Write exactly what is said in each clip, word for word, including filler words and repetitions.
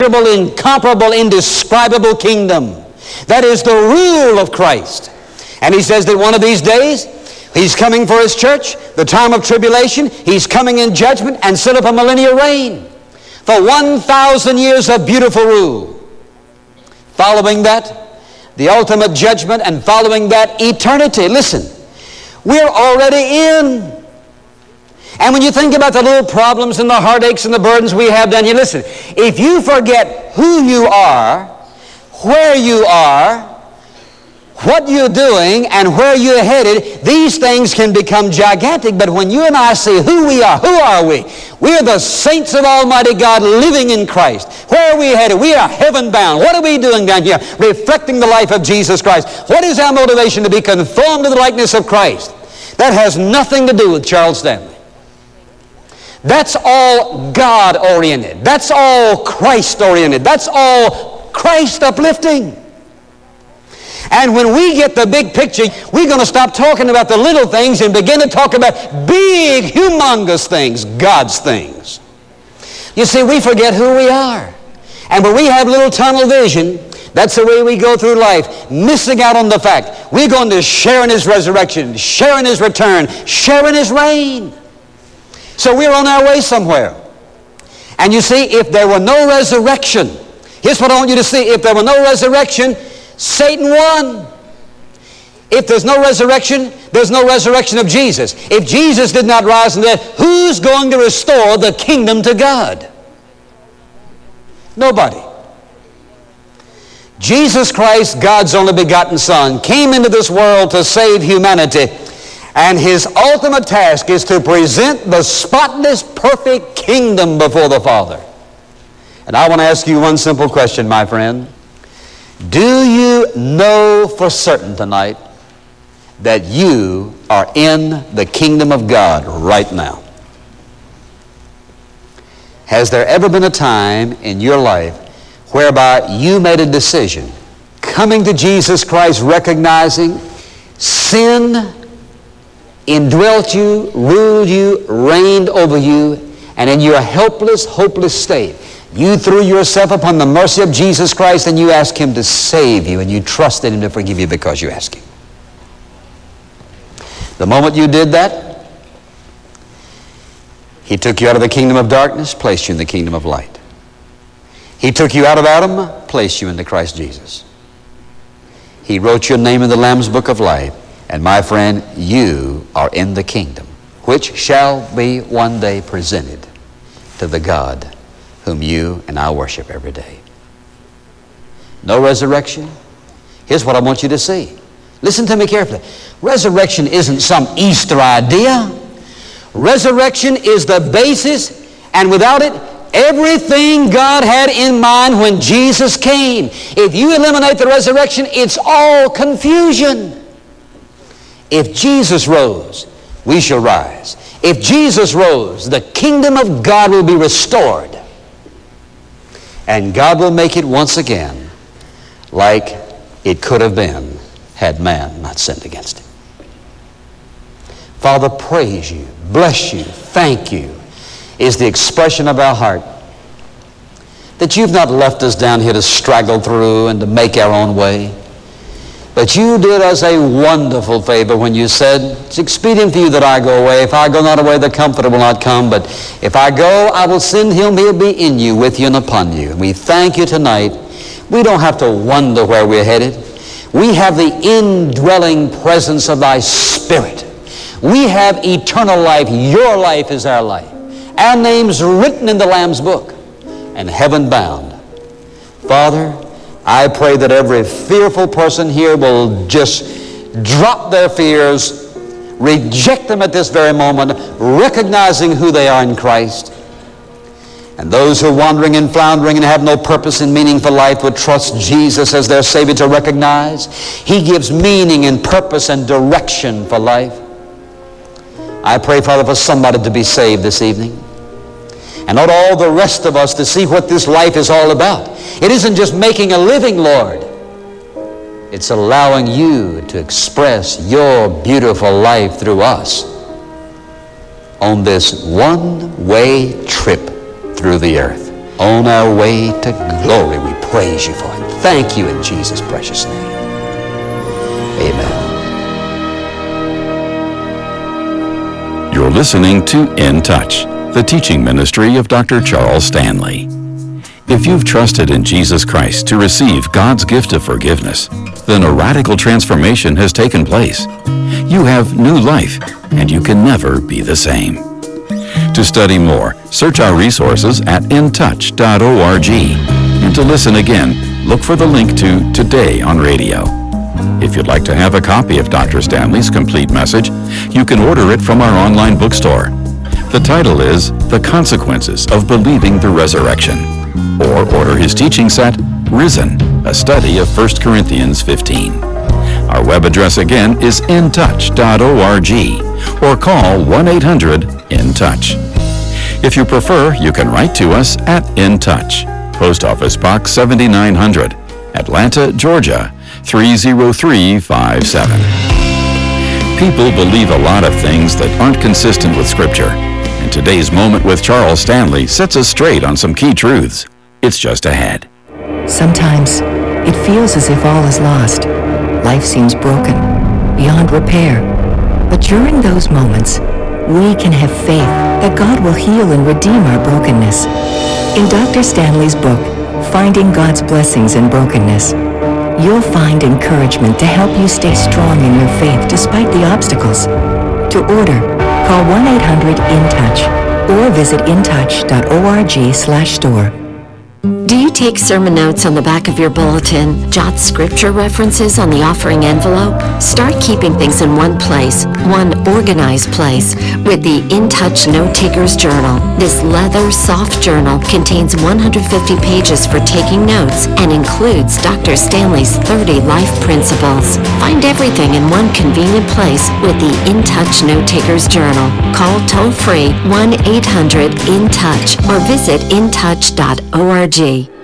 incomparable, indescribable kingdom. That is the rule of Christ. And he says that one of these days, he's coming for his church, the time of tribulation, he's coming in judgment and set up a millennial reign for one thousand years of beautiful rule. Following that, the ultimate judgment, and following that, eternity. Listen, we're already in. And when you think about the little problems and the heartaches and the burdens we have down here, listen, if you forget who you are, where you are, what you're doing, and where you're headed, these things can become gigantic. But when you and I see who we are, who are we? We're the saints of Almighty God living in Christ. Where are we headed? We are heaven-bound. What are we doing down here? Reflecting the life of Jesus Christ. What is our motivation? To be conformed to the likeness of Christ. That has nothing to do with Charles Stanley. That's all God-oriented. That's all Christ-oriented. That's all Christ-uplifting. And when we get the big picture, we're going to stop talking about the little things and begin to talk about big, humongous things, God's things. You see, we forget who we are. And when we have little tunnel vision, that's the way we go through life, missing out on the fact we're going to share in His resurrection, share in His return, share in His reign. So we're on our way somewhere. And you see, if there were no resurrection, here's what I want you to see. If there were no resurrection, Satan won. If there's no resurrection, there's no resurrection of Jesus. If Jesus did not rise from the dead, who's going to restore the kingdom to God? Nobody. Jesus Christ, God's only begotten Son, came into this world to save humanity. And His ultimate task is to present the spotless, perfect kingdom before the Father. And I want to ask you one simple question, my friend. Do you know for certain tonight that you are in the kingdom of God right now? Has there ever been a time in your life whereby you made a decision, coming to Jesus Christ, recognizing sin indwelt you, ruled you, reigned over you, and in your helpless, hopeless state, you threw yourself upon the mercy of Jesus Christ and you asked Him to save you, and you trusted Him to forgive you because you asked Him. The moment you did that, He took you out of the kingdom of darkness, placed you in the kingdom of light. He took you out of Adam, placed you into Christ Jesus. He wrote your name in the Lamb's Book of Life. And my friend, you are in the kingdom, which shall be one day presented to the God whom you and I worship every day. No resurrection? Here's what I want you to see. Listen to me carefully. Resurrection isn't some Easter idea. Resurrection is the basis, and without it, everything God had in mind when Jesus came. If you eliminate the resurrection, it's all confusion. If Jesus rose, we shall rise. If Jesus rose, the kingdom of God will be restored. And God will make it once again like it could have been had man not sinned against Him. Father, praise You, bless You, thank You is the expression of our heart that You've not left us down here to straggle through and to make our own way. But You did us a wonderful favor when You said, it's expedient for You that I go away. If I go not away, the Comforter will not come. But if I go, I will send Him. He'll be in you, with you, and upon you. And we thank You tonight. We don't have to wonder where we're headed. We have the indwelling presence of Thy Spirit. We have eternal life. Your life is our life. Our name's written in the Lamb's Book and heaven bound. Father, I pray that every fearful person here will just drop their fears, reject them at this very moment, recognizing who they are in Christ. And those who are wandering and floundering and have no purpose and meaning for life would trust Jesus as their Savior to recognize He gives meaning and purpose and direction for life. I pray, Father, for somebody to be saved this evening. And not all the rest of us to see what this life is all about. It isn't just making a living, Lord. It's allowing You to express Your beautiful life through us on this one-way trip through the earth. on our way to glory. We praise you for it. Thank you in Jesus' precious name. Amen. You're listening to In Touch, the teaching ministry of Doctor Charles Stanley. If you've trusted in Jesus Christ to receive God's gift of forgiveness, then a radical transformation has taken place. You have new life, and you can never be the same. To study more, search our resources at in touch dot org. And to listen again, look for the link to Today on Radio. If you'd like to have a copy of Doctor Stanley's complete message, you can order it from our online bookstore. The title is The Consequences of Believing the Resurrection. Or order his teaching set, Risen, a study of First Corinthians fifteen. Our web address again is in touch dot org, or call one eight hundred in touch. If you prefer, you can write to us at In Touch, Post Office Box seventy-nine hundred, Atlanta, Georgia, three zero three five seven. People believe a lot of things that aren't consistent with Scripture, and today's Moment with Charles Stanley sets us straight on some key truths. It's just ahead. Sometimes it feels as if all is lost. Life seems broken, beyond repair. But during those moments, we can have faith that God will heal and redeem our brokenness. In Doctor Stanley's book, Finding God's Blessings in Brokenness, you'll find encouragement to help you stay strong in your faith despite the obstacles. To order, call one eight hundred in touch or visit in touch dot org slash store. Do you take sermon notes on the back of your bulletin, jot scripture references on the offering envelope? Start keeping things in one place, one organized place, with the In Touch Note Taker's Journal. This leather, soft journal contains one hundred fifty pages for taking notes and includes Doctor Stanley's thirty life principles. Find everything in one convenient place with the In Touch Note Taker's Journal. Call toll-free one eight hundred in touch or visit in touch dot org.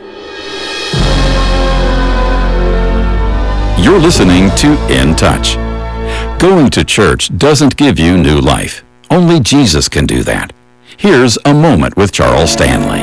You're listening to In Touch. Going to church doesn't give you new life. Only Jesus can do that. Here's a moment with Charles Stanley.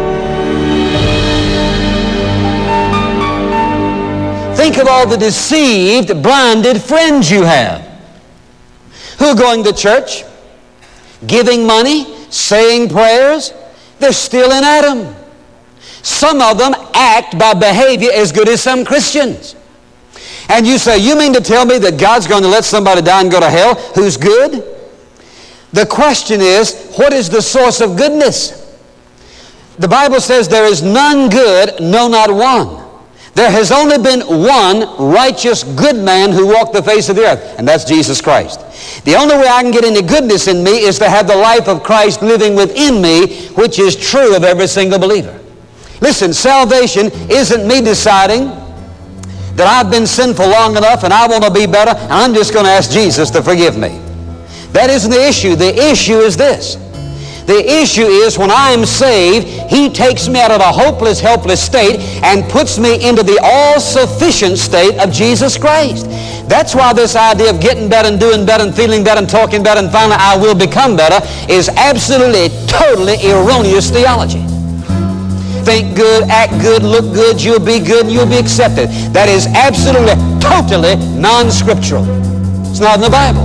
Think of all the deceived, blinded friends you have who are going to church, giving money, saying prayers. They're still in Adam. Some of them act by behavior as good as some Christians. And you say, you mean to tell me that God's going to let somebody die and go to hell who's good? The question is, what is the source of goodness? The Bible says there is none good, no, not one. There has only been one righteous, good man who walked the face of the earth, and that's Jesus Christ. The only way I can get any goodness in me is to have the life of Christ living within me, which is true of every single believer. Listen, salvation isn't me deciding that I've been sinful long enough and I want to be better, and I'm just going to ask Jesus to forgive me. That isn't the issue. The issue is this. The issue is when I am saved, He takes me out of a hopeless, helpless state and puts me into the all-sufficient state of Jesus Christ. That's why this idea of getting better and doing better and feeling better and talking better and finally I will become better is absolutely, totally erroneous theology. Think good, act good, look good, you'll be good, and you'll be accepted. That is absolutely, totally non-scriptural. It's not in the Bible.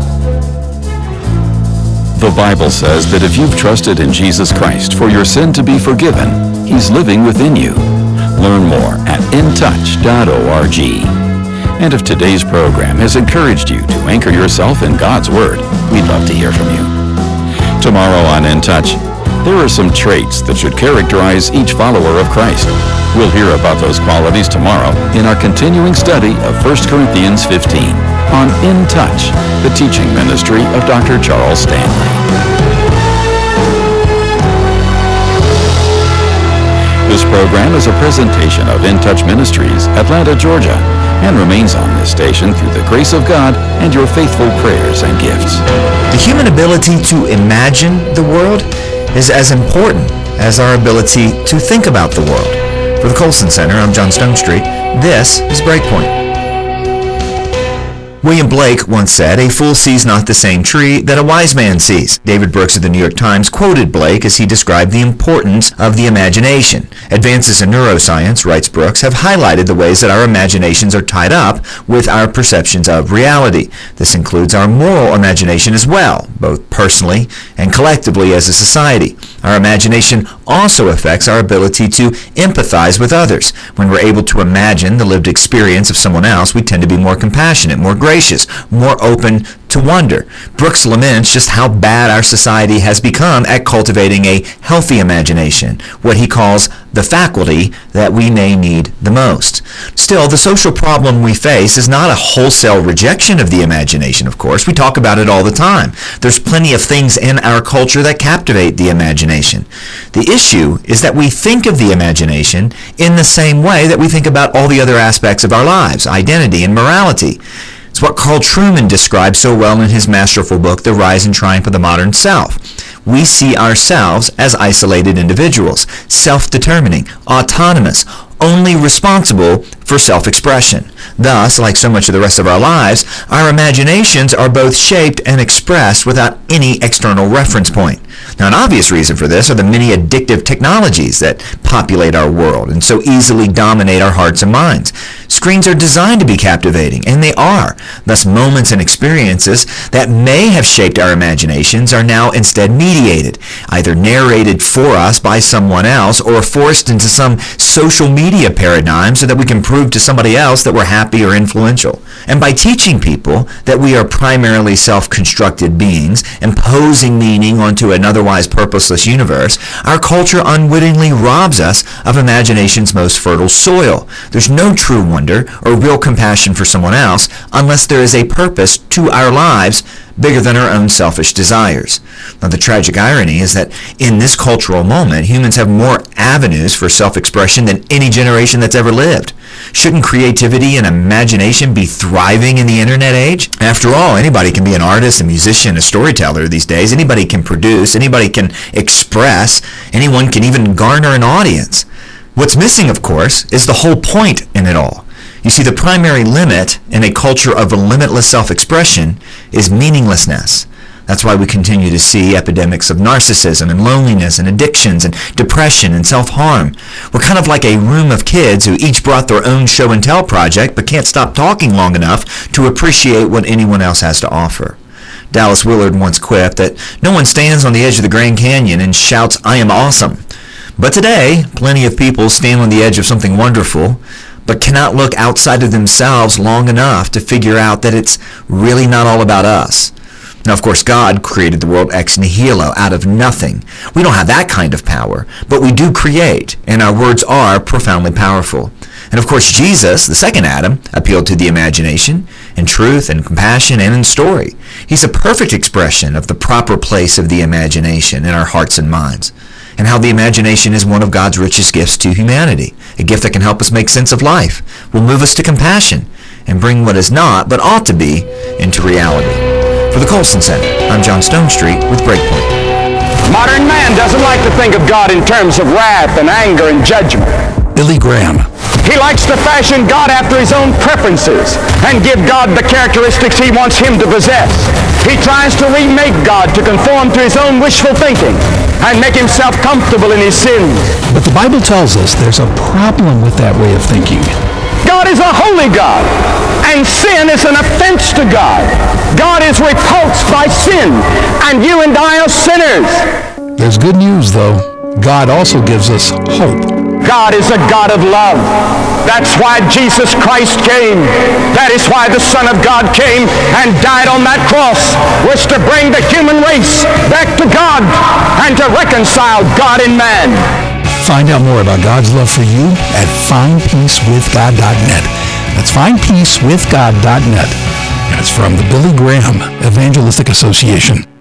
The Bible says that if you've trusted in Jesus Christ for your sin to be forgiven, He's living within you. Learn more at in touch dot org. And if today's program has encouraged you to anchor yourself in God's Word, we'd love to hear from you. Tomorrow on In Touch, there are some traits that should characterize each follower of Christ. We'll hear about those qualities tomorrow in our continuing study of First Corinthians fifteen on In Touch, the teaching ministry of Doctor Charles Stanley. This program is a presentation of In Touch Ministries, Atlanta, Georgia, and remains on this station through the grace of God and your faithful prayers and gifts. The human ability to imagine the world is as important as our ability to think about the world. For the Colson Center, I'm John Stonestreet. This is Breakpoint. William Blake once said, "A fool sees not the same tree that a wise man sees." David Brooks of the New York Times quoted Blake as he described the importance of the imagination. Advances in neuroscience, writes Brooks, have highlighted the ways that our imaginations are tied up with our perceptions of reality. This includes our moral imagination as well, both personally and collectively as a society. Our imagination also affects our ability to empathize with others. When we're able to imagine the lived experience of someone else, we tend to be more compassionate, more gracious, more open to wonder. Brooks laments just how bad our society has become at cultivating a healthy imagination, what he calls the faculty that we may need the most. Still, the social problem we face is not a wholesale rejection of the imagination, of course. We talk about it all the time. There's plenty of things in our culture that captivate the imagination. The issue is that we think of the imagination in the same way that we think about all the other aspects of our lives, identity and morality. It's what Carl Trueman describes so well in his masterful book, The Rise and Triumph of the Modern Self. We see ourselves as isolated individuals, self-determining, autonomous, only responsible for self-expression. Thus, like so much of the rest of our lives, our imaginations are both shaped and expressed without any external reference point. Now, an obvious reason for this are the many addictive technologies that populate our world and so easily dominate our hearts and minds. Screens are designed to be captivating, and they are. Thus, moments and experiences that may have shaped our imaginations are now instead mediated, either narrated for us by someone else or forced into some social media paradigm so that we can prove to somebody else that we're happy or influential. And by teaching people that we are primarily self-constructed beings, imposing meaning onto an otherwise purposeless universe, our culture unwittingly robs us of imagination's most fertile soil. There's no true wonder or real compassion for someone else unless there is a purpose to our lives bigger than our own selfish desires. Now, the tragic irony is that in this cultural moment, humans have more avenues for self-expression than any generation that's ever lived. Shouldn't creativity and imagination be thriving in the internet age? After all, anybody can be an artist, a musician, a storyteller these days. Anybody can produce, anybody can express, anyone can even garner an audience. What's missing, of course, is the whole point in it all. You see, the primary limit in a culture of limitless self-expression is meaninglessness. That's why we continue to see epidemics of narcissism and loneliness and addictions and depression and self-harm. We're kind of like a room of kids who each brought their own show and tell project but can't stop talking long enough to appreciate what anyone else has to offer. Dallas Willard once quipped that no one stands on the edge of the Grand Canyon and shouts, "I am awesome." But today, plenty of people stand on the edge of something wonderful but cannot look outside of themselves long enough to figure out that it's really not all about us. Now, of course, God created the world ex nihilo, out of nothing. We don't have that kind of power, but we do create, and our words are profoundly powerful. And of course, Jesus, the second Adam, appealed to the imagination in truth and compassion and in story. He's a perfect expression of the proper place of the imagination in our hearts and minds, and how the imagination is one of God's richest gifts to humanity, a gift that can help us make sense of life, will move us to compassion, and bring what is not, but ought to be, into reality. For the Colson Center, I'm John Stonestreet with Breakpoint. Modern man doesn't like to think of God in terms of wrath and anger and judgment. Billy Graham. He likes to fashion God after his own preferences and give God the characteristics he wants him to possess. He tries to remake God to conform to his own wishful thinking and make himself comfortable in his sins. But the Bible tells us there's a problem with that way of thinking. God is a holy God, and sin is an offense to God. God is repulsed by sin, and you and I are sinners. There's good news, though. God also gives us hope. God is a God of love. That's why Jesus Christ came. That is why the Son of God came and died on that cross, was to bring the human race back to God and to reconcile God and man. Find out more about God's love for you at find peace with god dot net. That's find peace with god dot net. And it's from the Billy Graham Evangelistic Association.